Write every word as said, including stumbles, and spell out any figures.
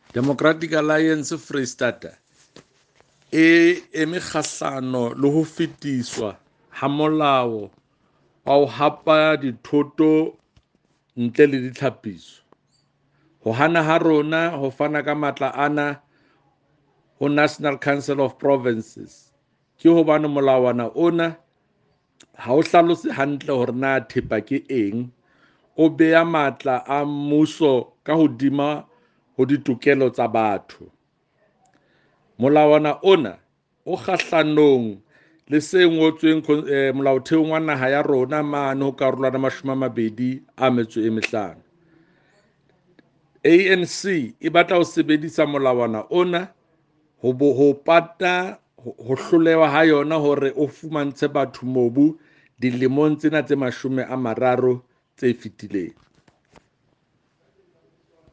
Democratic Alliance Freestata e eme kgahlano le ho fetiswa ha molao wa ho hapa dithoto ntle le ditlhapiso. Ho hana ha rona ho fana ka matla ana ho National Council of Provinces ke hobane molawana ona ha o hlalose hantle hore na thepa ke eng, o beya matla a mmuso ka hodima ho ditokelo tsa batho. Molawana ona o kgahlanong le se ngotsweng eh, molaotheong wa naha ya rona mane ho karolwana mashome a mabedi a metso e mehlano. A N C e batla ho sebedisa molawana ona ho bo ho pata ho hlolewa ha yona hore o fumantshe batho mobu dilemong tsena tse mashome a mararo tse fetileng.